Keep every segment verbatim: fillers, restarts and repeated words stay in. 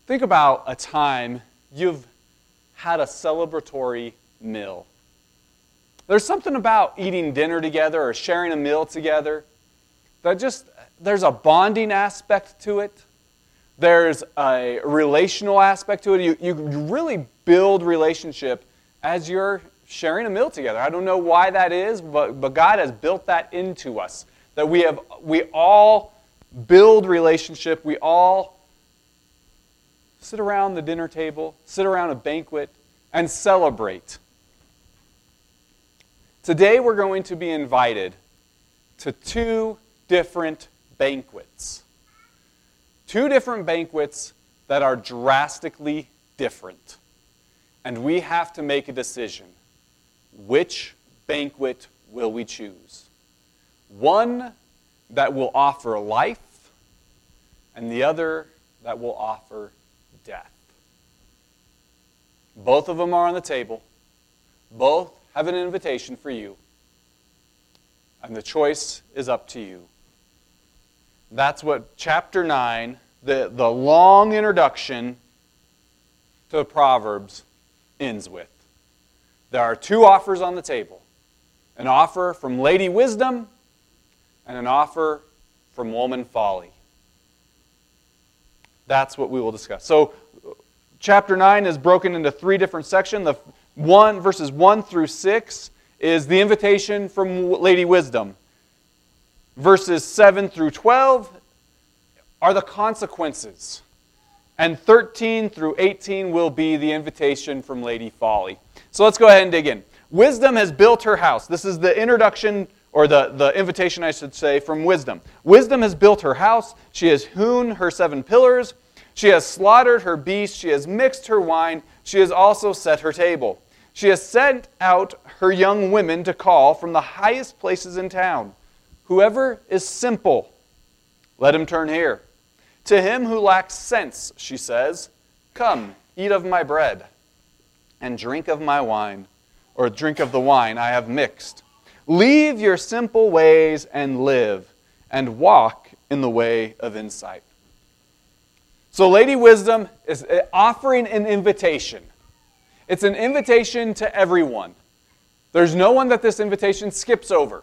Think about a time you've had a celebratory meal. There's something about eating dinner together or sharing a meal together that just, there's a bonding aspect to it. There's a relational aspect to it. You, you really build relationship as you're sharing a meal together. I don't know why that is, but, but God has built that into us. That we have, we all build relationship. We all sit around the dinner table, sit around a banquet, and celebrate. Today we're going to be invited to two different banquets. Two different banquets that are drastically different. And we have to make a decision. Which banquet will we choose? One that will offer life, and the other that will offer death. Both of them are on the table. Both have an invitation for you. And the choice is up to you. That's what chapter nine, the, the long introduction to the Proverbs, ends with. There are two offers on the table. An offer from Lady Wisdom and an offer from Woman Folly. That's what we will discuss. So, chapter nine is broken into three different sections. The one, verses one through six is the invitation from Lady Wisdom. Verses seven through twelve are the consequences. And thirteen through eighteen will be the invitation from Lady Folly. So let's go ahead and dig in. Wisdom has built her house. This is the introduction, or the, the invitation, I should say, from Wisdom. Wisdom has built her house. She has hewn her seven pillars. She has slaughtered her beasts. She has mixed her wine. She has also set her table. She has sent out her young women to call from the highest places in town. Whoever is simple, let him turn here. To him who lacks sense, she says, come, eat of my bread, and drink of my wine, or drink of the wine I have mixed. Leave your simple ways and live, and walk in the way of insight. So Lady Wisdom is offering an invitation. It's an invitation to everyone. There's no one that this invitation skips over.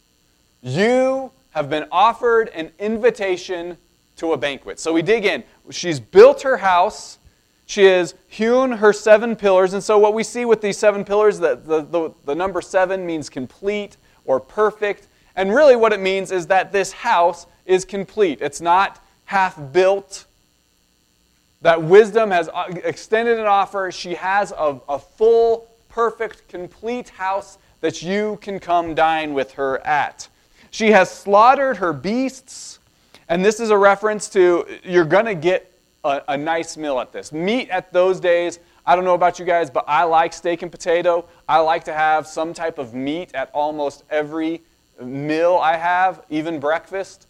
You have been offered an invitation to a banquet. So we dig in. She's built her house. She has hewn her seven pillars. And so what we see with these seven pillars, the, the, the, the number seven means complete or perfect. And really what it means is that this house is complete. It's not half built. That Wisdom has extended an offer. She has a, a full, perfect, complete house that you can come dine with her at. She has slaughtered her beasts. And this is a reference to, you're going to get a, a nice meal at this. Meat at those days, I don't know about you guys, but I like steak and potato. I like to have some type of meat at almost every meal I have, even breakfast.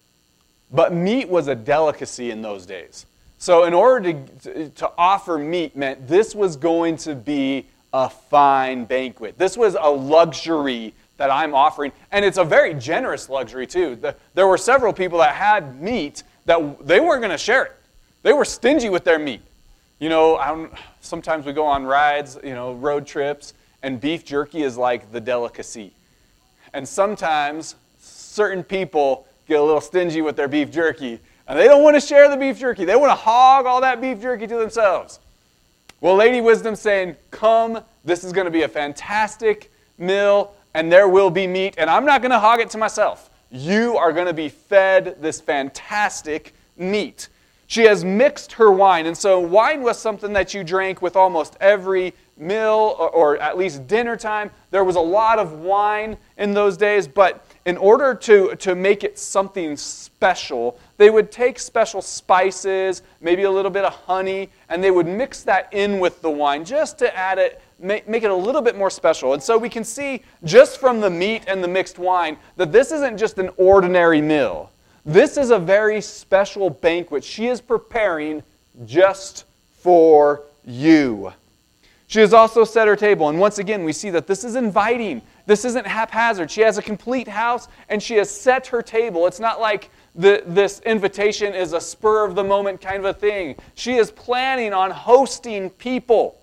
But meat was a delicacy in those days. So in order to, to offer meat meant this was going to be a fine banquet. This was a luxury that I'm offering. And it's a very generous luxury too. The, there were several people that had meat that they weren't going to share it. They were stingy with their meat. You know, I'm, sometimes we go on rides, you know, road trips, and beef jerky is like the delicacy. And sometimes certain people get a little stingy with their beef jerky. And they don't want to share the beef jerky. They want to hog all that beef jerky to themselves. Well, Lady Wisdom's saying, come, this is going to be a fantastic meal, and there will be meat, and I'm not going to hog it to myself. You are going to be fed this fantastic meat. She has mixed her wine, and so wine was something that you drank with almost every meal, or, or at least dinner time. There was a lot of wine in those days, but in order to, to make it something special, they would take special spices, maybe a little bit of honey, and they would mix that in with the wine just to add it, make, make it a little bit more special. And so we can see just from the meat and the mixed wine that this isn't just an ordinary meal. This is a very special banquet she is preparing just for you. She has also set her table. And once again, we see that this is inviting. This isn't haphazard. She has a complete house, and she has set her table. It's not like the, this invitation is a spur-of-the-moment kind of a thing. She is planning on hosting people.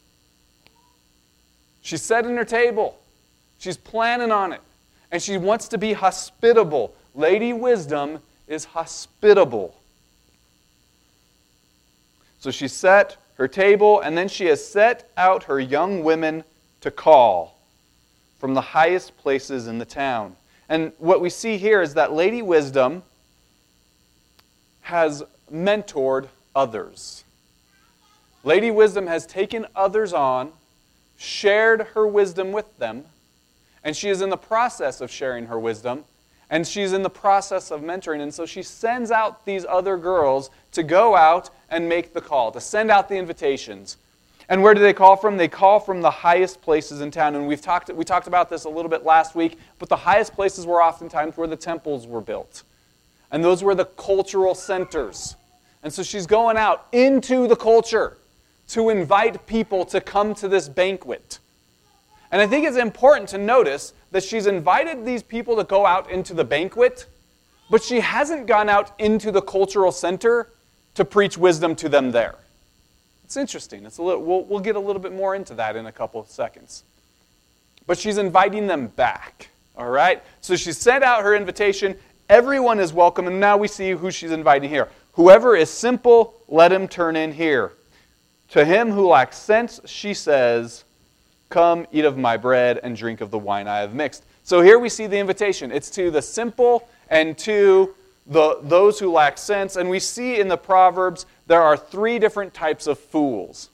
She's setting her table. She's planning on it. And she wants to be hospitable. Lady Wisdom is hospitable. So she set her table, and then she has set out her young women to call from the highest places in the town. And what we see here is that Lady Wisdom has mentored others. Lady Wisdom has taken others on, shared her wisdom with them, and she is in the process of sharing her wisdom, and she's in the process of mentoring. And so she sends out these other girls to go out and make the call, to send out the invitations. And where do they call from? They call from the highest places in town. And we've talked, we talked about this a little bit last week, but the highest places were oftentimes where the temples were built. And those were the cultural centers. And so she's going out into the culture to invite people to come to this banquet. And I think it's important to notice that she's invited these people to go out into the banquet, but she hasn't gone out into the cultural center to preach wisdom to them there. It's interesting. It's a little, we'll, we'll get a little bit more into that in a couple of seconds. But she's inviting them back, all right? So she sent out her invitation. Everyone is welcome, and now we see who she's inviting here. Whoever is simple, let him turn in here. To him who lacks sense, she says, come, eat of my bread and drink of the wine I have mixed. So here we see the invitation. It's to the simple and to the those who lack sense. And we see in the Proverbs there are three different types of fools.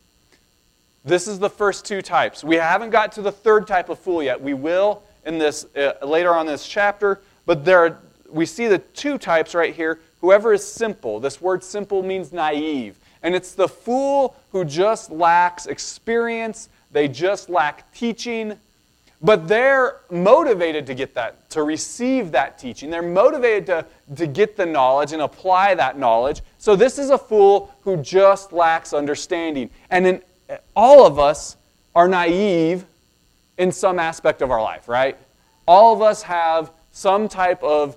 This is the first two types. We haven't got to the third type of fool yet. We will in this uh, later on in this chapter. But there are, we see the two types right here. Whoever is simple. This word simple means naive. And it's the fool who just lacks experience. They just lack teaching, but they're motivated to get that, to receive that teaching. They're motivated to, to get the knowledge and apply that knowledge. So this is a fool who just lacks understanding. And in, all of us are naive in some aspect of our life, right? All of us have some type of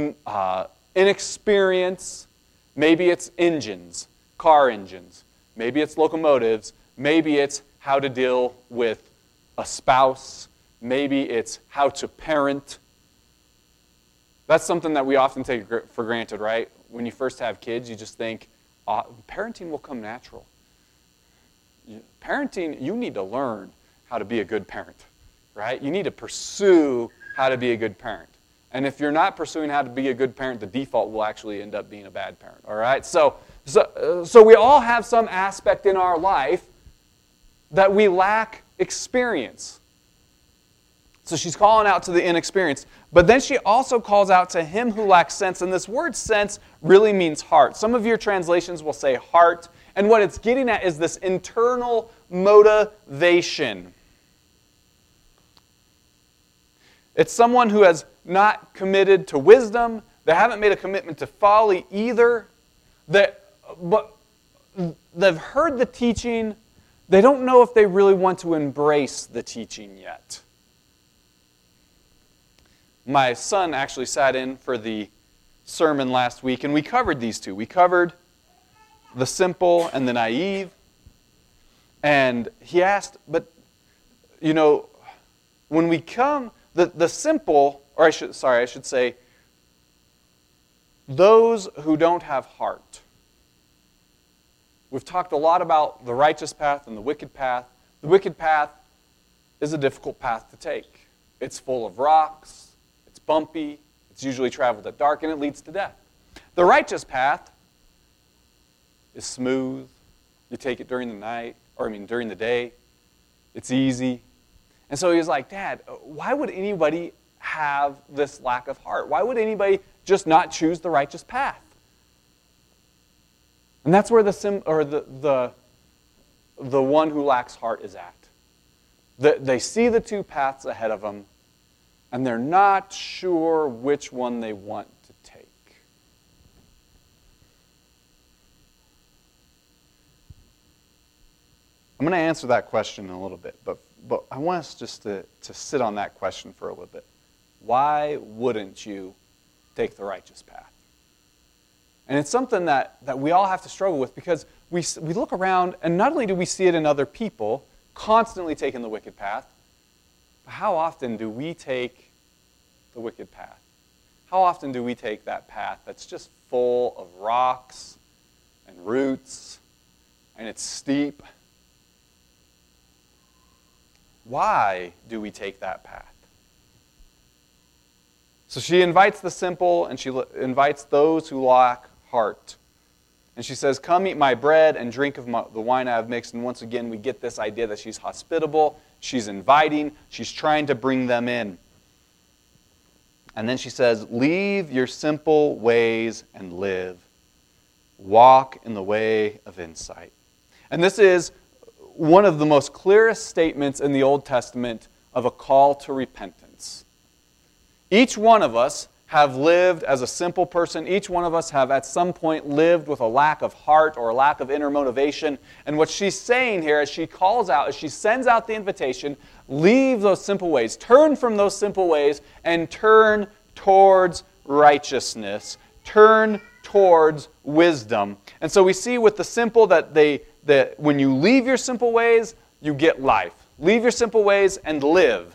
uh, inexperience. Maybe it's engines, car engines. Maybe it's locomotives. Maybe it's how to deal with a spouse. Maybe it's how to parent. That's something that we often take for granted, right? When you first have kids, you just think, uh, parenting will come natural. Parenting, you need to learn how to be a good parent, right? You need to pursue how to be a good parent. And if you're not pursuing how to be a good parent, the default will actually end up being a bad parent, all right? So, so, so we all have some aspect in our life that we lack experience. So she's calling out to the inexperienced. But then she also calls out to him who lacks sense. And this word sense really means heart. Some of your translations will say heart. And what it's getting at is this internal motivation. It's someone who has not committed to wisdom. They haven't made a commitment to folly either. They, but they've heard the teaching. They don't know if they really want to embrace the teaching yet. My son actually sat in for the sermon last week, and we covered these two. We covered the simple and the naive. And he asked, but, you know, when we come, the, the simple, or I should, sorry, I should say, those who don't have heart. We've talked a lot about the righteous path and the wicked path. The wicked path is a difficult path to take. It's full of rocks, it's bumpy, it's usually traveled at dark, and it leads to death. The righteous path is smooth. You take it during the night, or I mean during the day. It's easy. And so he was like, Dad, why would anybody have this lack of heart? Why would anybody just not choose the righteous path? And that's where the sim or the the the one who lacks heart is at. The, they see the two paths ahead of them, and they're not sure which one they want to take. I'm going to answer that question in a little bit, but, but I want us just to, to sit on that question for a little bit. Why wouldn't you take the righteous path? And it's something that, that we all have to struggle with, because we, we look around, and not only do we see it in other people constantly taking the wicked path, but how often do we take the wicked path? How often do we take that path that's just full of rocks and roots, and it's steep? Why do we take that path? So she invites the simple, and she invites those who lack heart. And she says, come eat my bread and drink of my, the wine I have mixed. And once again, we get this idea that she's hospitable, she's inviting, she's trying to bring them in. And then she says, leave your simple ways and live. Walk in the way of insight. And this is one of the most clearest statements in the Old Testament of a call to repentance. Each one of us have lived as a simple person. Each one of us have at some point lived with a lack of heart or a lack of inner motivation. And what she's saying here as she calls out, as she sends out the invitation, leave those simple ways. Turn from those simple ways and turn towards righteousness. Turn towards wisdom. And so we see with the simple that they that when you leave your simple ways, you get life. Leave your simple ways and live.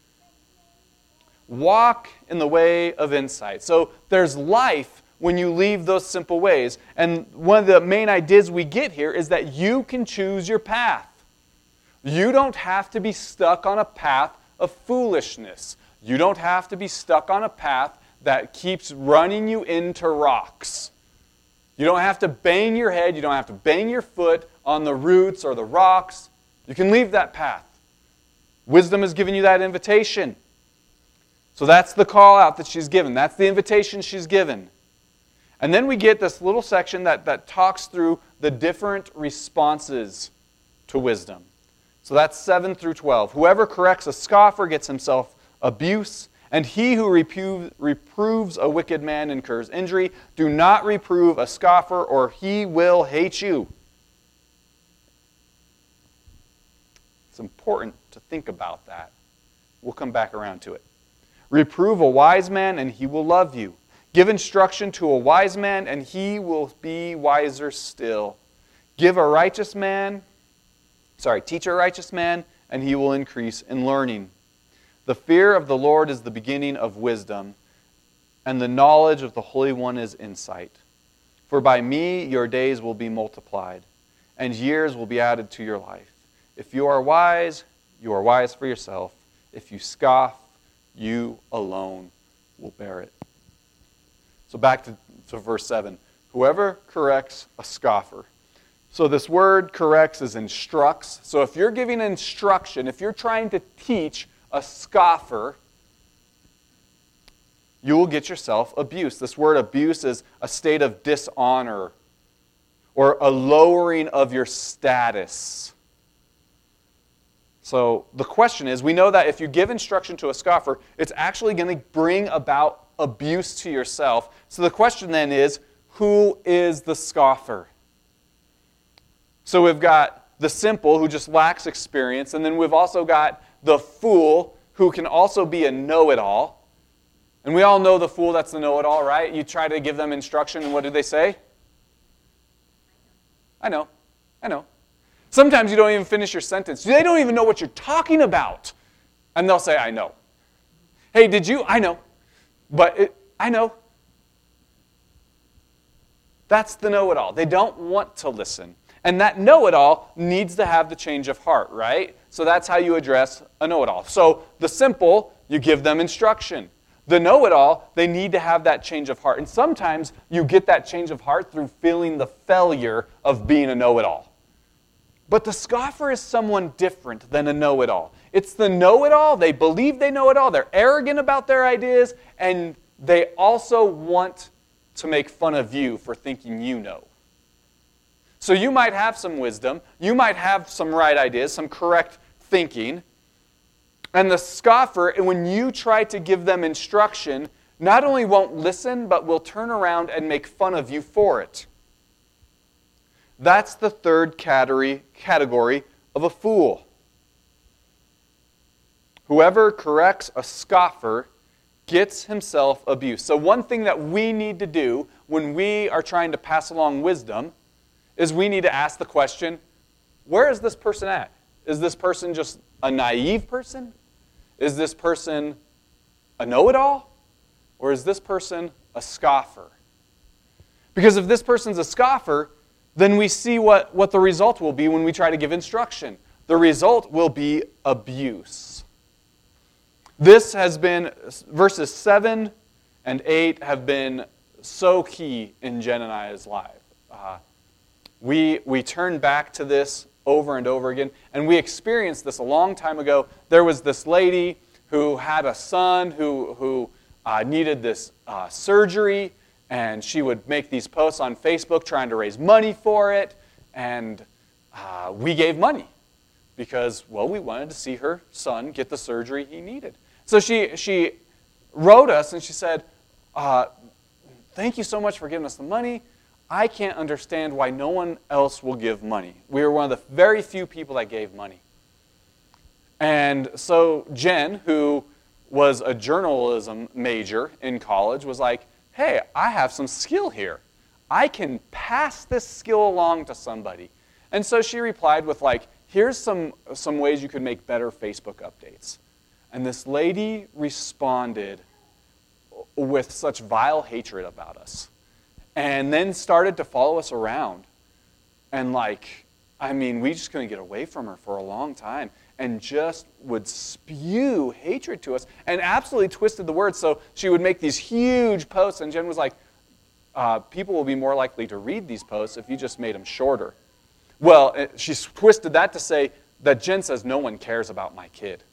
Walk in the way of insight. So there's life when you leave those simple ways. And one of the main ideas we get here is that you can choose your path. You don't have to be stuck on a path of foolishness. You don't have to be stuck on a path that keeps running you into rocks. You don't have to bang your head. You don't have to bang your foot on the roots or the rocks. You can leave that path. Wisdom has given you that invitation. So that's the call out that she's given. That's the invitation she's given. And then we get this little section that, that talks through the different responses to wisdom. So that's seven through twelve. Whoever corrects a scoffer gets himself abuse, and he who repu- reproves a wicked man incurs injury. Do not reprove a scoffer, or he will hate you. It's important to think about that. We'll come back around to it. Reprove a wise man, and he will love you. Give instruction to a wise man, and he will be wiser still. Give a righteous man, sorry, teach a righteous man, and he will increase in learning. The fear of the Lord is the beginning of wisdom, and the knowledge of the Holy One is insight. For by me your days will be multiplied, and years will be added to your life. If you are wise, you are wise for yourself. If you scoff, you alone will bear it. So back to, to verse seven. Whoever corrects a scoffer. So this word corrects is instructs. So if you're giving instruction, if you're trying to teach a scoffer, you will get yourself abuse. This word abuse is a state of dishonor or a lowering of your status. So the question is, we know that if you give instruction to a scoffer, it's actually going to bring about abuse to yourself. So the question then is, who is the scoffer? So we've got the simple who just lacks experience, and then we've also got the fool who can also be a know-it-all. And we all know the fool that's the know-it-all, right? You try to give them instruction, and what do they say? I know, I know. Sometimes you don't even finish your sentence. They don't even know what you're talking about. And they'll say, I know. Hey, did you? I know. But it, I know. That's the know-it-all. They don't want to listen. And that know-it-all needs to have the change of heart, right? So that's how you address a know-it-all. So the simple, you give them instruction. The know-it-all, they need to have that change of heart. And sometimes you get that change of heart through feeling the failure of being a know-it-all. But the scoffer is someone different than a know-it-all. It's the know-it-all. They believe they know it all. They're arrogant about their ideas, and they also want to make fun of you for thinking you know. So you might have some wisdom. You might have some right ideas, some correct thinking. And the scoffer, when you try to give them instruction, not only won't listen, but will turn around and make fun of you for it. That's the third category, category of a fool. Whoever corrects a scoffer gets himself abused. So one thing that we need to do when we are trying to pass along wisdom is we need to ask the question, where is this person at? Is this person just a naive person? Is this person a know-it-all? Or is this person a scoffer? Because if this person's a scoffer, then we see what, what the result will be when we try to give instruction. The result will be abuse. This has been, verses seven and eight have been so key in Jen and I's life. Uh, we, we turn back to this over and over again, and we experienced this a long time ago. There was this lady who had a son who, who uh, needed this uh, surgery, and she would make these posts on Facebook trying to raise money for it, and uh, we gave money because, well, we wanted to see her son get the surgery he needed. So she, she wrote us and she said, uh, thank you so much for giving us the money. I can't understand why no one else will give money. We were one of the very few people that gave money. And so Jen, who was a journalism major in college, was like, hey, I have some skill here. I can pass this skill along to somebody. And so she replied with like, here's some, some ways you could make better Facebook updates. And this lady responded with such vile hatred about us. And then started to follow us around. And like, I mean, we just couldn't get away from her for a long time. And just would spew hatred to us. And absolutely twisted the words. So she would make these huge posts. And Jen was like, uh, people will be more likely to read these posts if you just made them shorter. Well, she twisted that to say that Jen says no one cares about my kid.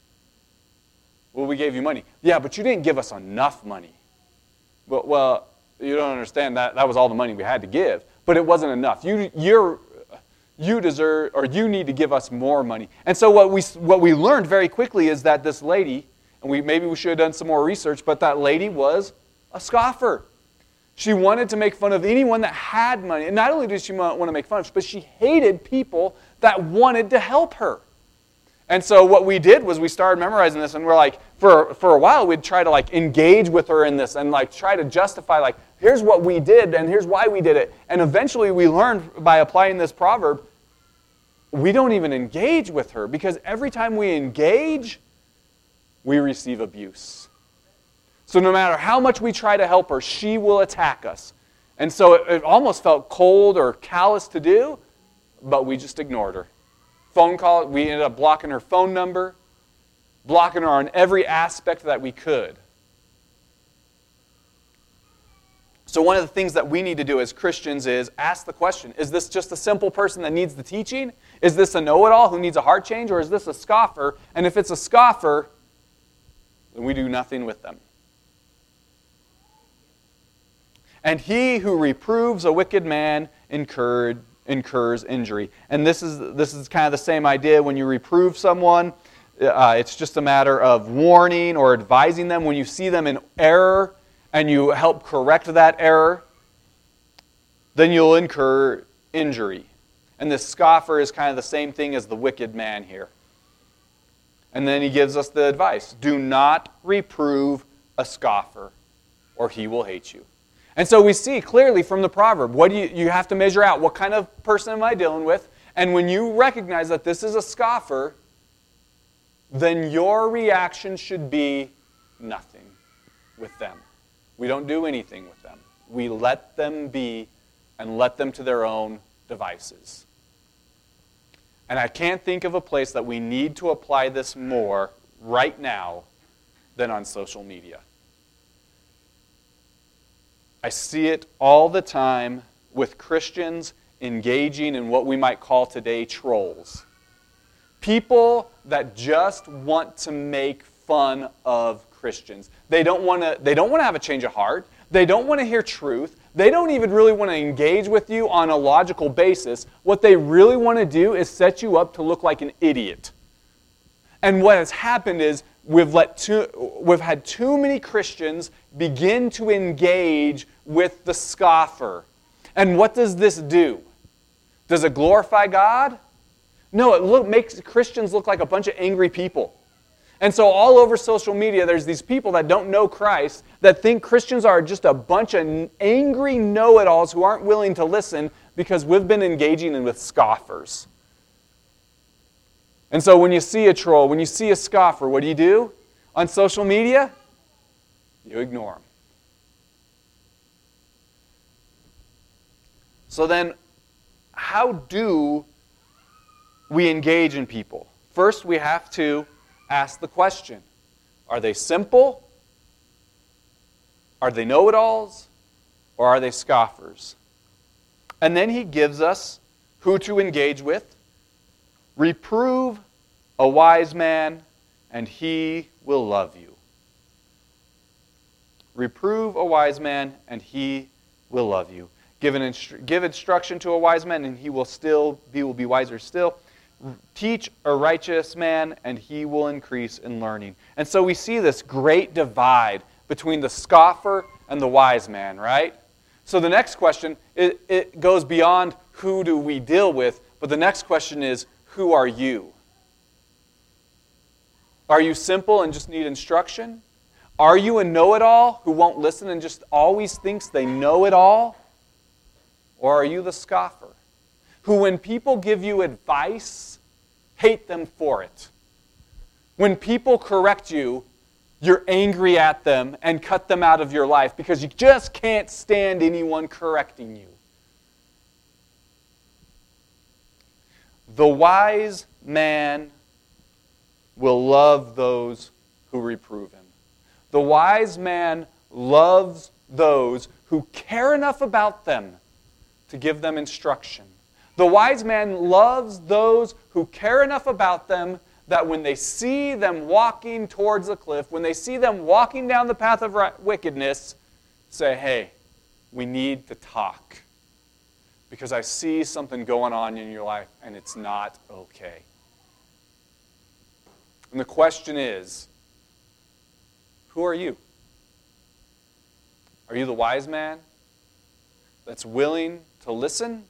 Well, we gave you money. Yeah, but you didn't give us enough money. Well, well, you don't understand that. That was all the money we had to give. But it wasn't enough. You, you're, you deserve, or you need to give us more money. And so what we, what we learned very quickly is that this lady, and we maybe we should have done some more research, but that lady was a scoffer. She wanted to make fun of anyone that had money. And not only did she want to make fun of, but she hated people that wanted to help her. And so what we did was we started memorizing this, and we're like, for, for a while, we'd try to like engage with her in this and like try to justify like, here's what we did and here's why we did it. And eventually we learned by applying this proverb, we don't even engage with her because every time we engage, we receive abuse. So no matter how much we try to help her, she will attack us. And so it, it almost felt cold or callous to do, but we just ignored her. Phone call, we ended up blocking her phone number, blocking her on every aspect that we could. So one of the things that we need to do as Christians is ask the question, is this just a simple person that needs the teaching? Is this a know-it-all who needs a heart change? Or is this a scoffer? And if it's a scoffer, then we do nothing with them. And he who reproves a wicked man incurred incurs injury. And this is this is kind of the same idea when you reprove someone. Uh, it's just a matter of warning or advising them when you see them in error and you help correct that error, then you'll incur injury. And this scoffer is kind of the same thing as the wicked man here. And then he gives us the advice, do not reprove a scoffer or he will hate you. And so we see clearly from the proverb, what do you, you have to measure out, what kind of person am I dealing with? And when you recognize that this is a scoffer, then your reaction should be nothing with them. We don't do anything with them. We let them be and let them to their own devices. And I can't think of a place that we need to apply this more right now than on social media. I see it all the time with Christians engaging in what we might call today trolls. People that just want to make fun of Christians. They don't want to they don't want to have a change of heart. They don't want to hear truth. They don't even really want to engage with you on a logical basis. What they really want to do is set you up to look like an idiot. And what has happened is we've let too, we've had too many Christians begin to engage with the scoffer. And what does this do? Does it glorify God? No, it look, makes Christians look like a bunch of angry people. And so all over social media, there's these people that don't know Christ that think Christians are just a bunch of angry know-it-alls who aren't willing to listen because we've been engaging in with scoffers. And so when you see a troll, when you see a scoffer, what do you do on social media? You ignore them. So then, how do we engage in people? First, we have to ask the question, are they simple? Are they know-it-alls? Or are they scoffers? And then he gives us who to engage with. Reprove a wise man, and he will love you. Reprove a wise man, and he will love you. Give, an instru- give instruction to a wise man, and he will still he will be wiser still. Teach a righteous man, and he will increase in learning. And so we see this great divide between the scoffer and the wise man, right? So the next question, it, it goes beyond who do we deal with, but the next question is, who are you? Are you simple and just need instruction? Are you a know-it-all who won't listen and just always thinks they know it all? Or are you the scoffer who, when people give you advice, hate them for it? When people correct you, you're angry at them and cut them out of your life because you just can't stand anyone correcting you. The wise man will love those who reprove him. The wise man loves those who care enough about them to give them instruction. The wise man loves those who care enough about them that when they see them walking towards a cliff, when they see them walking down the path of wickedness, say, hey, we need to talk. Because I see something going on in your life and it's not okay. And the question is, who are you? Are you the wise man that's willing to listen?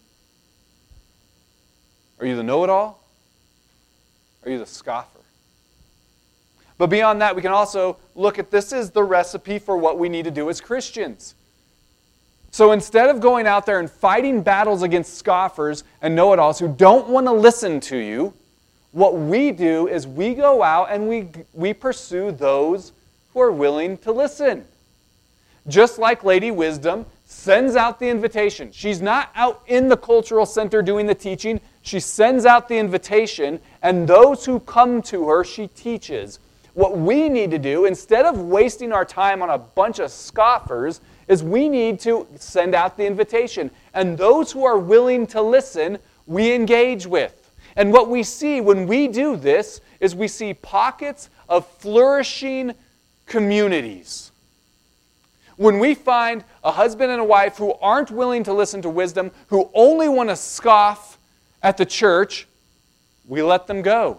Are you the know-it-all? Are you the scoffer? But beyond that, we can also look at this as the recipe for what we need to do as Christians. So instead of going out there and fighting battles against scoffers and know-it-alls who don't want to listen to you, what we do is we go out and we, we pursue those who are willing to listen. Just like Lady Wisdom sends out the invitation. She's not out in the cultural center doing the teaching. She sends out the invitation, and those who come to her, she teaches. What we need to do, instead of wasting our time on a bunch of scoffers, is we need to send out the invitation. And those who are willing to listen, we engage with. And what we see when we do this is we see pockets of flourishing communities. When we find a husband and a wife who aren't willing to listen to wisdom, who only want to scoff at the church, we let them go.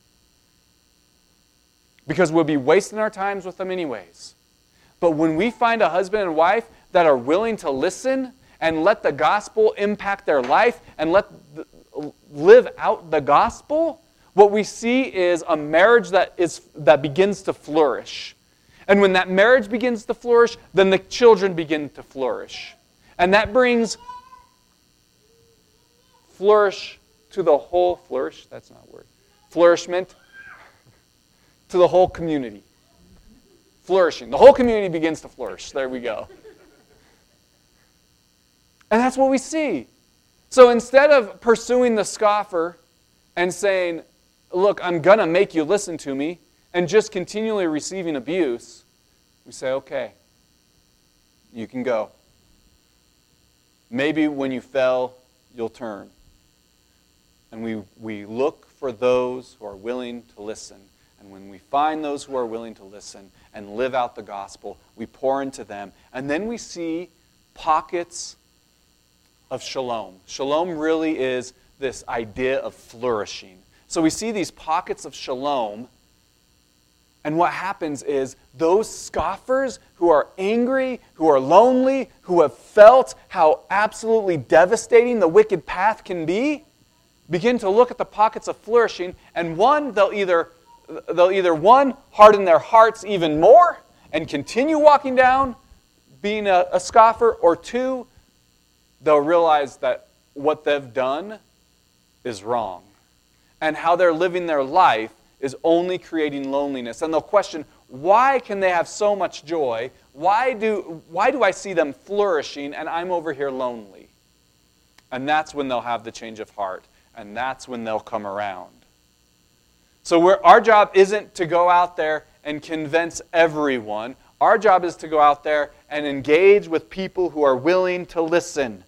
Because we'll be wasting our times with them anyways. But when we find a husband and wife that are willing to listen and let the gospel impact their life and let the, live out the gospel, what we see is a marriage that is that begins to flourish. And when that marriage begins to flourish, then the children begin to flourish. And that brings flourish to the whole, flourish, that's not a word, flourishment to the whole community. Flourishing. The whole community begins to flourish. There we go. And that's what we see. So instead of pursuing the scoffer and saying, look, I'm going to make you listen to me, and just continually receiving abuse, we say, okay, you can go. Maybe when you fell, you'll turn. And we, we look for those who are willing to listen. And when we find those who are willing to listen and live out the gospel, we pour into them. And then we see pockets of shalom. Shalom really is this idea of flourishing. So we see these pockets of shalom, and what happens is those scoffers who are angry, who are lonely, who have felt how absolutely devastating the wicked path can be, begin to look at the pockets of flourishing, and one, they'll either, they'll either one, harden their hearts even more and continue walking down being a, a scoffer, or two, they'll realize that what they've done is wrong, and how they're living their life is only creating loneliness. And they'll question, why can they have so much joy? Why do, why do I see them flourishing and I'm over here lonely? And that's when they'll have the change of heart. And that's when they'll come around. So we're, our job isn't to go out there and convince everyone. Our job is to go out there and engage with people who are willing to listen.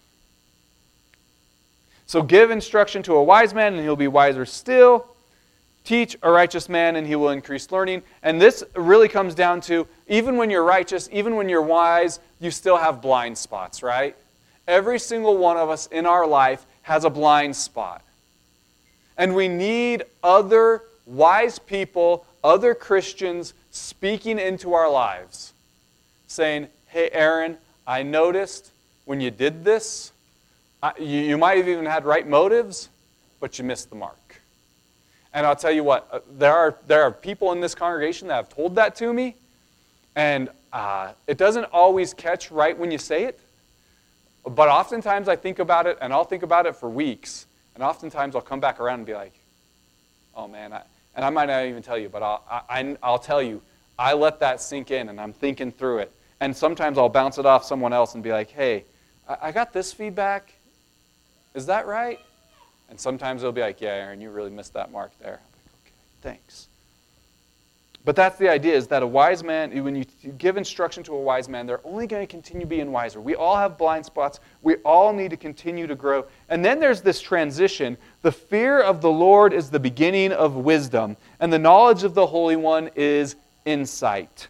So give instruction to a wise man, and he'll be wiser still. Teach a righteous man, and he will increase learning. And this really comes down to, even when you're righteous, even when you're wise, you still have blind spots, right? Every single one of us in our life has a blind spot. And we need other wise people, other Christians speaking into our lives, saying, hey, Aaron, I noticed when you did this, I, you, you might have even had right motives, but you missed the mark. And I'll tell you what, there are, there are people in this congregation that have told that to me, and uh, it doesn't always catch right when you say it, but oftentimes I think about it, and I'll think about it for weeks, and oftentimes I'll come back around and be like, oh man, I, and I might not even tell you, but I'll, I, I'll tell you, I let that sink in, and I'm thinking through it. And sometimes I'll bounce it off someone else and be like, hey, I, I got this feedback. Is that right? And sometimes they'll be like, yeah, Aaron, you really missed that mark there. I'm like, okay, thanks. But that's the idea, is that a wise man, when you give instruction to a wise man, they're only going to continue being wiser. We all have blind spots. We all need to continue to grow. And then there's this transition. The fear of the Lord is the beginning of wisdom, and the knowledge of the Holy One is insight.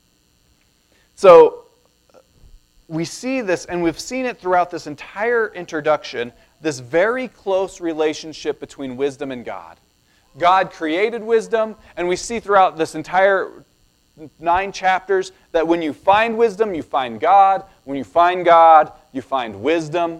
So we see this, and we've seen it throughout this entire introduction, this very close relationship between wisdom and God. God created wisdom, and we see throughout this entire nine chapters that when you find wisdom, you find God. When you find God, you find wisdom.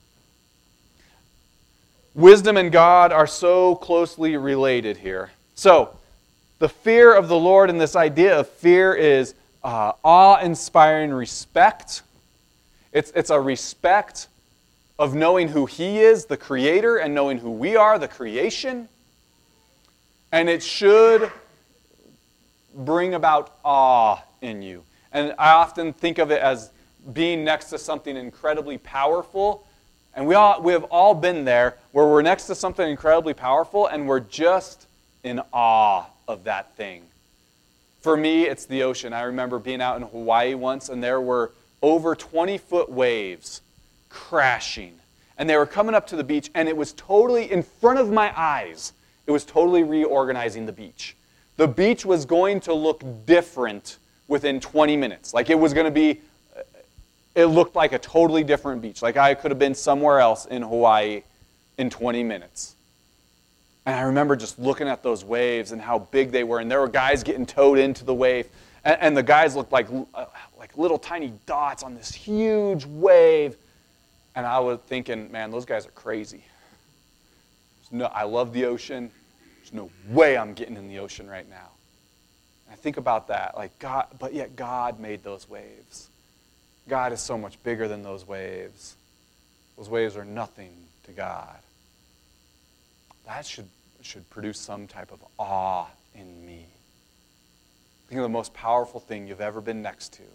Wisdom and God are so closely related here. So, the fear of the Lord, and this idea of fear is uh, awe-inspiring respect. It's, it's a respect of knowing who He is, the Creator, and knowing who we are, the creation. And it should bring about awe in you. And I often think of it as being next to something incredibly powerful. And we all we have all been there where we're next to something incredibly powerful and we're just in awe of that thing. For me, it's the ocean. I remember being out in Hawaii once, and there were over twenty-foot waves crashing. And they were coming up to the beach, and it was totally in front of my eyes. It was totally reorganizing the beach. The beach was going to look different within twenty minutes. Like it was going to be, it looked like a totally different beach. Like I could have been somewhere else in Hawaii in twenty minutes. And I remember just looking at those waves and how big they were. And there were guys getting towed into the wave. And, and the guys looked like, uh, like little tiny dots on this huge wave. And I was thinking, man, those guys are crazy. No, I love the ocean. There's no way I'm getting in the ocean right now. And I think about that, like God, but yet God made those waves. God is so much bigger than those waves. Those waves are nothing to God. That should, should produce some type of awe in me. Think of the most powerful thing you've ever been next to.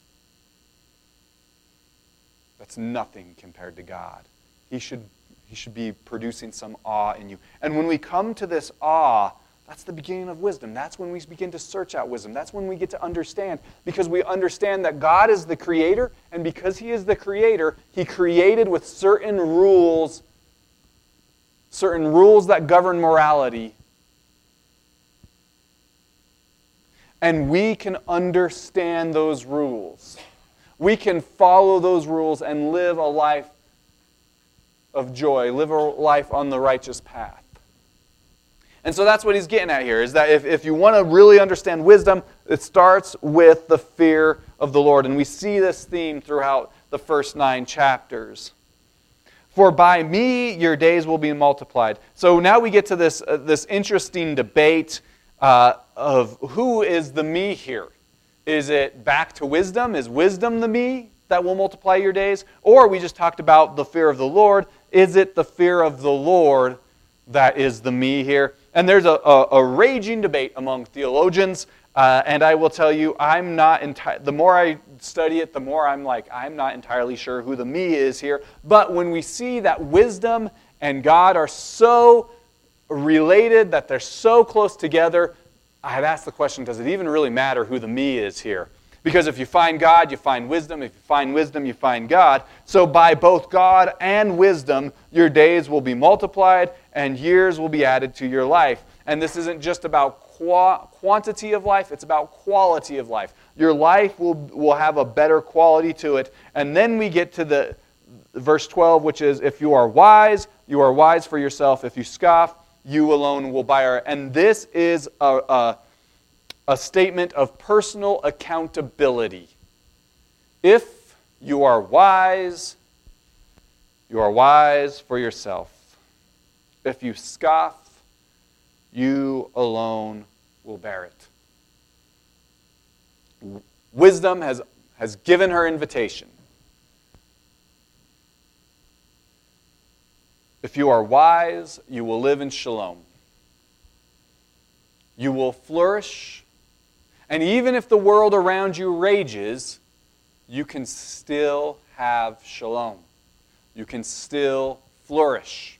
That's nothing compared to God. He should He should be producing some awe in you. And when we come to this awe, that's the beginning of wisdom. That's when we begin to search out wisdom. That's when we get to understand. Because we understand that God is the Creator, and because He is the Creator, He created with certain rules, certain rules that govern morality. And we can understand those rules. We can follow those rules and live a life of joy, live a life on the righteous path. And so that's what he's getting at here, is that if, if you want to really understand wisdom, it starts with the fear of the Lord. And we see this theme throughout the first nine chapters. For by me your days will be multiplied. So now we get to this, uh, this interesting debate uh, of who is the me here. Is it back to wisdom? Is wisdom the me that will multiply your days? Or we just talked about the fear of the Lord. Is it the fear of the Lord that is the me here? And there's a, a, a raging debate among theologians. Uh, and I will tell you, I'm not enti- the more I study it, the more I'm like, I'm not entirely sure who the me is here. But when we see that wisdom and God are so related, that they're so close together, I'd ask the question, does it even really matter who the me is here? Because if you find God, you find wisdom. If you find wisdom, you find God. So by both God and wisdom, your days will be multiplied and years will be added to your life. And this isn't just about qua- quantity of life, it's about quality of life. Your life will, will have a better quality to it. And then we get to the verse twelve, which is, if you are wise, you are wise for yourself. If you scoff, you alone will bear. And this is a, a, a statement of personal accountability. If you are wise, you are wise for yourself. If you scoff, you alone will bear it. Wisdom has, has given her invitation. If you are wise, you will live in shalom. You will flourish. And even if the world around you rages, you can still have shalom. You can still flourish.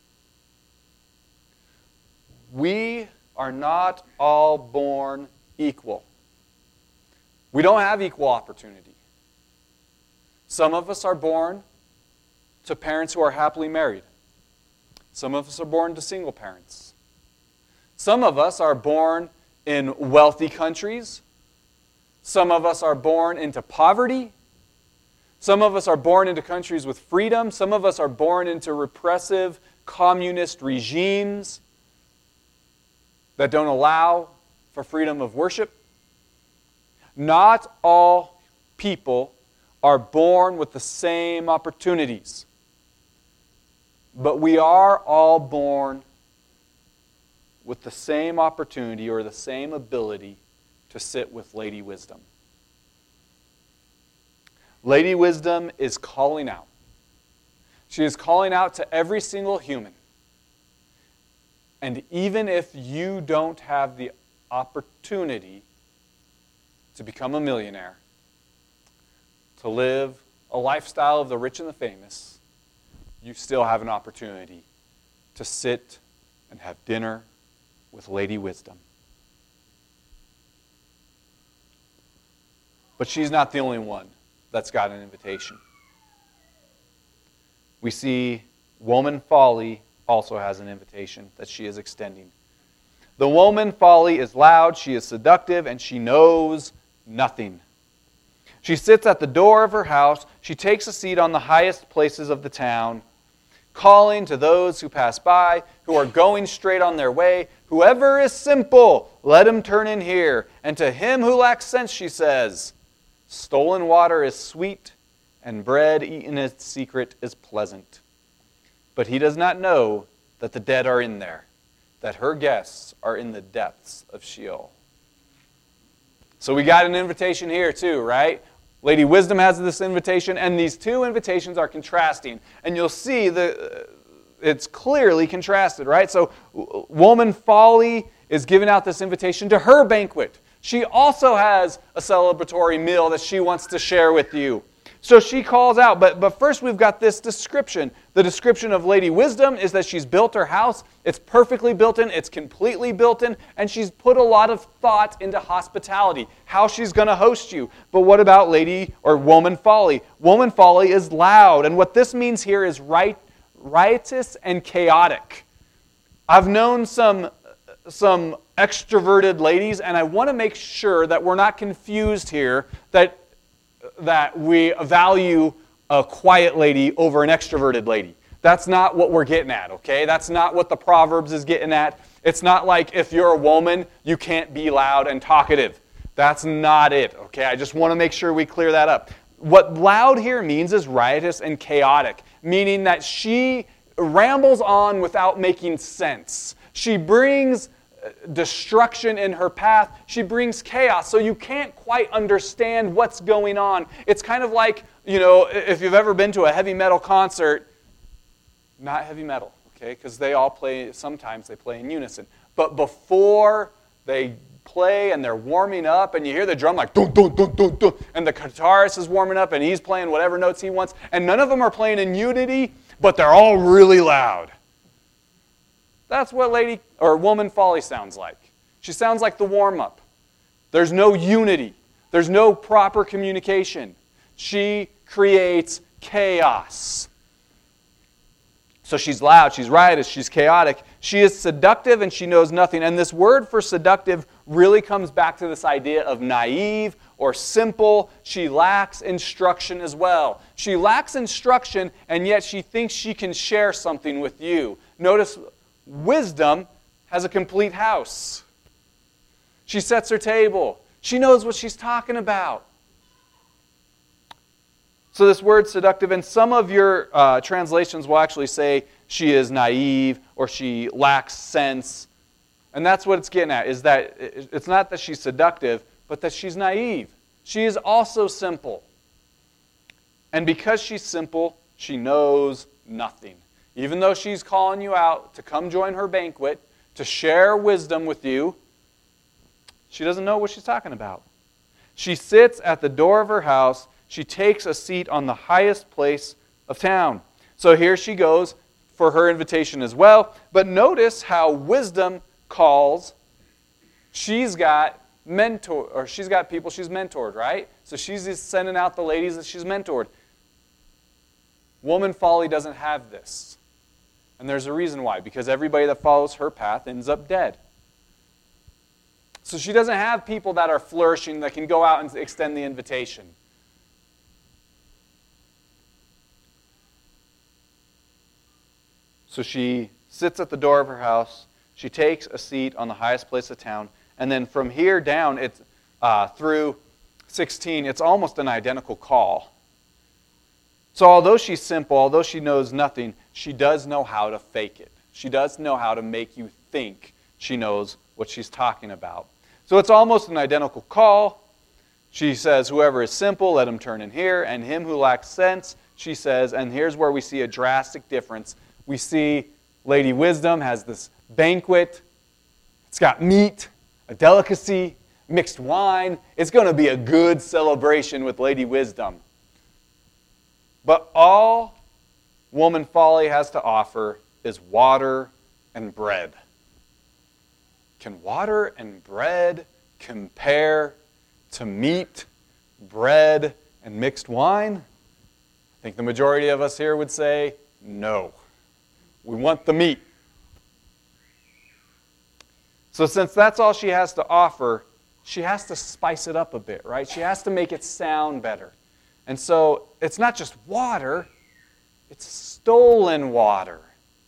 We are not all born equal. We don't have equal opportunity. Some of us are born to parents who are happily married. Some of us are born to single parents. Some of us are born in wealthy countries. Some of us are born into poverty. Some of us are born into countries with freedom. Some of us are born into repressive communist regimes that don't allow for freedom of worship. Not all people are born with the same opportunities. But we are all born with the same opportunity or the same ability to sit with Lady Wisdom. Lady Wisdom is calling out. She is calling out to every single human. And even if you don't have the opportunity to become a millionaire, to live a lifestyle of the rich and the famous, you still have an opportunity to sit and have dinner with Lady Wisdom. But she's not the only one that's got an invitation. We see woman Folly also has an invitation that she is extending. The woman Folly is loud, she is seductive, and she knows nothing. She sits at the door of her house, she takes a seat on the highest places of the town, calling to those who pass by, who are going straight on their way, whoever is simple, let him turn in here. And to him who lacks sense, she says, stolen water is sweet, and bread eaten in secret is pleasant. But he does not know that the dead are in there, that her guests are in the depths of Sheol. So we got an invitation here too, right? Lady Wisdom has this invitation, and these two invitations are contrasting. And you'll see the it's clearly contrasted, right? So woman Folly is giving out this invitation to her banquet. She also has a celebratory meal that she wants to share with you. So she calls out, but, but first we've got this description. The description of Lady Wisdom is that she's built her house. It's perfectly built in. It's completely built in. And she's put a lot of thought into hospitality, how she's going to host you. But what about Lady or Woman Folly? Woman Folly is loud. And what this means here is right, riotous and chaotic. I've known some, some extroverted ladies, and I want to make sure that we're not confused here, that that we value a quiet lady over an extroverted lady. That's not what we're getting at, okay? That's not what the Proverbs is getting at. It's not like if you're a woman, you can't be loud and talkative. That's not it, okay? I just want to make sure we clear that up. What loud here means is riotous and chaotic. meaning that she rambles on without making sense. She brings destruction in her path. She brings chaos, so you can't quite understand what's going on. It's kind of like, you know, if you've ever been to a heavy metal concert, not heavy metal, okay, because they all play, sometimes they play in unison. But before they play and they're warming up and you hear the drum like dun dun dun dun dun, and the guitarist is warming up and he's playing whatever notes he wants, and none of them are playing in unity, but they're all really loud. That's what Lady or Woman Folly sounds like. She sounds like the warm-up. There's no unity. There's no proper communication. She creates chaos. So she's loud, she's riotous, she's chaotic. She is seductive and she knows nothing. And this word for seductive really comes back to this idea of naive or simple. She lacks instruction as well. She lacks instruction, and yet she thinks she can share something with you. Notice, wisdom has a complete house. She sets her table. She knows what she's talking about. So this word seductive, and some of your uh, translations will actually say she is naive or she lacks sense. And that's what it's getting at, is that it's not that she's seductive, but that she's naive. She is also simple. And because she's simple, she knows nothing. Even though she's calling you out to come join her banquet, to share wisdom with you, she doesn't know what she's talking about. She sits at the door of her house. She takes a seat on the highest place of town. So here she goes for her invitation as well. But notice how wisdom calls. She's got mentor, or she's got people she's mentored, right? So she's just sending out the ladies that she's mentored. Woman Folly doesn't have this. And there's a reason why. Because everybody that follows her path ends up dead. So she doesn't have people that are flourishing that can go out and extend the invitation. So she sits at the door of her house. She takes a seat on the highest place of town. And then from here down, it's uh, through sixteen, it's almost an identical call. So although she's simple, although she knows nothing, she does know how to fake it. She does know how to make you think she knows what she's talking about. So it's almost an identical call. She says, whoever is simple, let him turn in here. And him who lacks sense, she says, and here's where we see a drastic difference. We see Lady Wisdom has this banquet. It's got meat, a delicacy, mixed wine. It's going to be a good celebration with Lady Wisdom. But all Woman Folly has to offer is water and bread. Can water and bread compare to meat, bread, and mixed wine? I think the majority of us here would say no. We want the meat. So since that's all she has to offer, she has to spice it up a bit, right? She has to make it sound better. And so it's not just water, it's stolen water.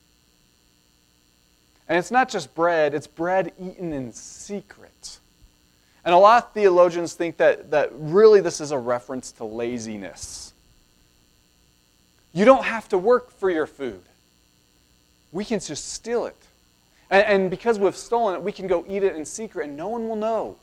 And it's not just bread, it's bread eaten in secret. And a lot of theologians think that, that really this is a reference to laziness. You don't have to work for your food. We can just steal it. And, and because we've stolen it, we can go eat it in secret and no one will know.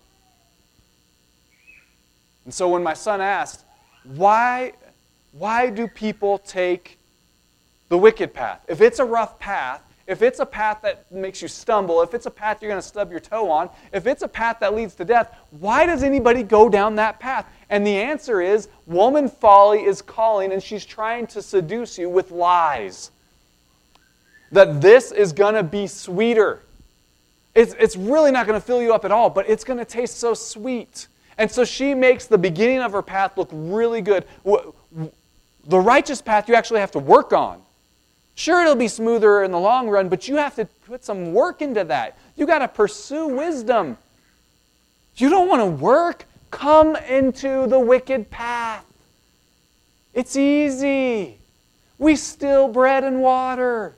And so when my son asked, why, why do people take the wicked path? If it's a rough path, if it's a path that makes you stumble, if it's a path you're going to stub your toe on, if it's a path that leads to death, why does anybody go down that path? And the answer is, Woman Folly is calling and she's trying to seduce you with lies. That this is going to be sweeter. It's, it's really not going to fill you up at all, but it's going to taste so sweet. And so she makes the beginning of her path look really good. The righteous path you actually have to work on. Sure, it'll be smoother in the long run, but you have to put some work into that. You got to pursue wisdom. You don't want to work? Come into the wicked path. It's easy. We steal bread and water.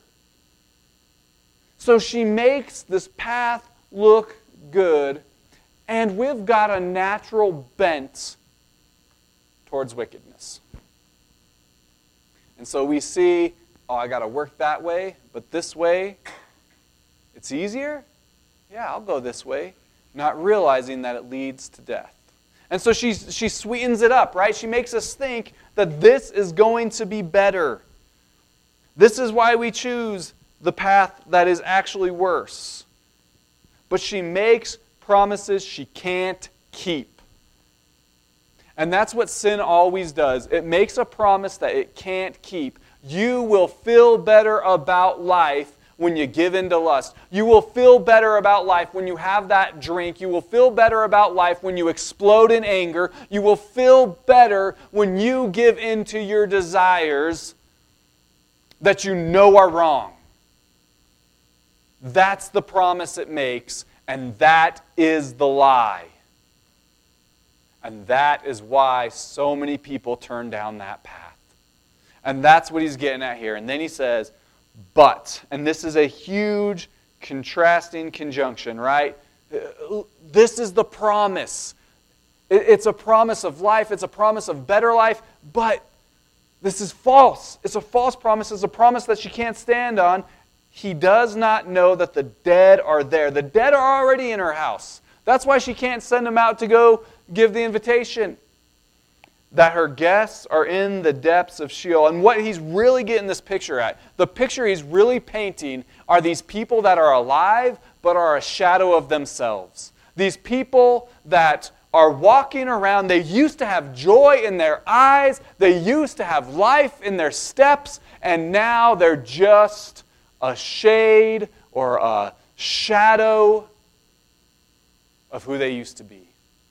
So she makes this path look good, and we've got a natural bent towards wickedness. And so we see, oh, I got to work that way, but this way, it's easier? Yeah, I'll go this way. Not realizing that it leads to death. And so she, she sweetens it up, right? She makes us think that this is going to be better. This is why we choose the path that is actually worse. But she makes promises she can't keep. And that's what sin always does. It makes a promise that it can't keep. You will feel better about life when you give in to lust. You will feel better about life when you have that drink. You will feel better about life when you explode in anger. You will feel better when you give in to your desires that you know are wrong. That's the promise it makes, and that is the lie. And that is why so many people turn down that path. And that's what he's getting at here. And then he says, but, and this is a huge contrasting conjunction, right? This is the promise. It's a promise of life. It's a promise of better life, but this is false. It's a false promise. It's a promise that she can't stand on. He does not know that the dead are there. The dead are already in her house. That's why she can't send them out to go give the invitation. That her guests are in the depths of Sheol. And what he's really getting this picture at, the picture he's really painting are these people that are alive but are a shadow of themselves. These people that are walking around, they used to have joy in their eyes, they used to have life in their steps, and now they're just a shade or a shadow of who they used to be.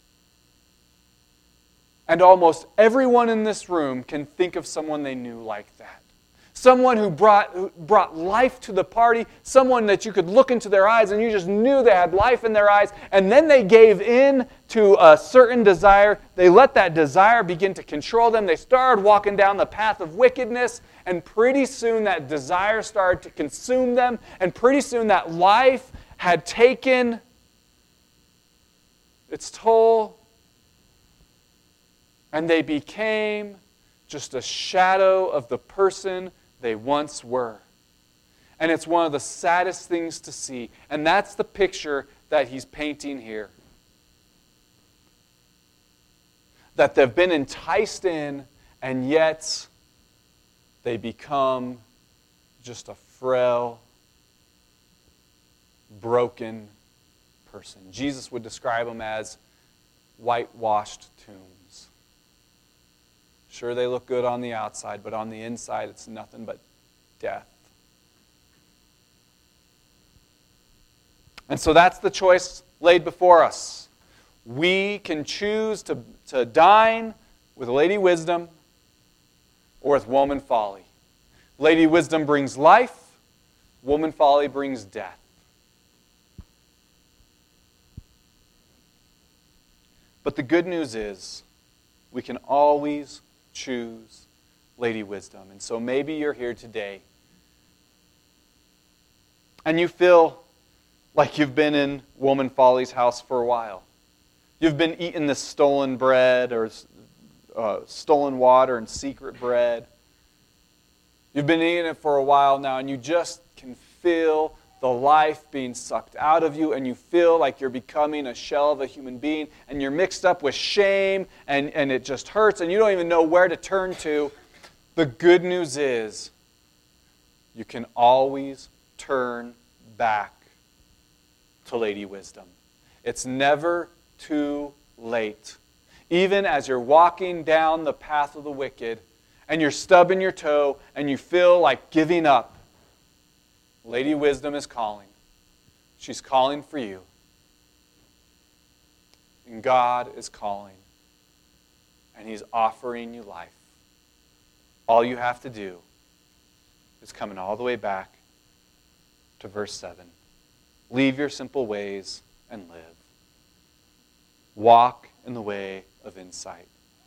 And almost everyone in this room can think of someone they knew like that. Someone who brought, who brought life to the party, someone that you could look into their eyes and you just knew they had life in their eyes, and then they gave in to a certain desire. They let that desire begin to control them. They started walking down the path of wickedness, and pretty soon that desire started to consume them, and pretty soon that life had taken its toll, and they became just a shadow of the person they once were. And it's one of the saddest things to see. And that's the picture that he's painting here. That they've been enticed in, and yet they become just a frail, broken person. Jesus would describe them as whitewashed tombs. Sure, they look good on the outside, but on the inside, it's nothing but death. And so that's the choice laid before us. We can choose to, to dine with Lady Wisdom or with Woman Folly. Lady Wisdom brings life. Woman Folly brings death. But the good news is we can always choose Lady Wisdom. And so maybe you're here today and you feel like you've been in Woman Folly's house for a while. You've been eating this stolen bread or uh, stolen water and secret bread. You've been eating it for a while now, and you just can feel the life being sucked out of you, and you feel like you're becoming a shell of a human being, and you're mixed up with shame, and, and it just hurts, and you don't even know where to turn to. The good news is you can always turn back to Lady Wisdom. It's never too late. Even as you're walking down the path of the wicked, and you're stubbing your toe, and you feel like giving up, Lady Wisdom is calling. She's calling for you. And God is calling. And He's offering you life. All you have to do is coming all the way back to verse seven. Leave your simple ways and live. Walk in the way of insight.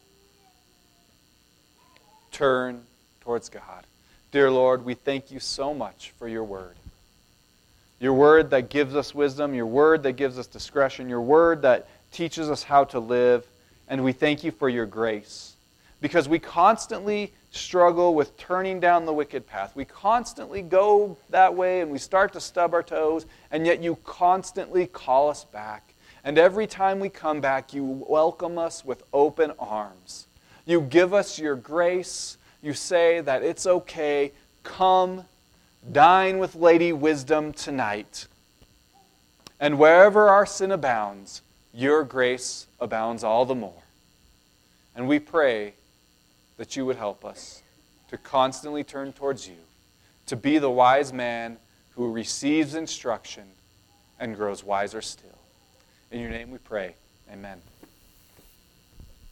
Turn towards God. Dear Lord, we thank you so much for your word. Your word that gives us wisdom, your word that gives us discretion, your word that teaches us how to live, and we thank you for your grace. Because we constantly struggle with turning down the wicked path. We constantly go that way and we start to stub our toes, and yet you constantly call us back. And every time we come back, you welcome us with open arms. You give us your grace. You say that it's okay. Come, dine with Lady Wisdom tonight. And wherever our sin abounds, your grace abounds all the more. And we pray that you would help us to constantly turn towards you, to be the wise man who receives instruction and grows wiser still. In your name we pray. Amen.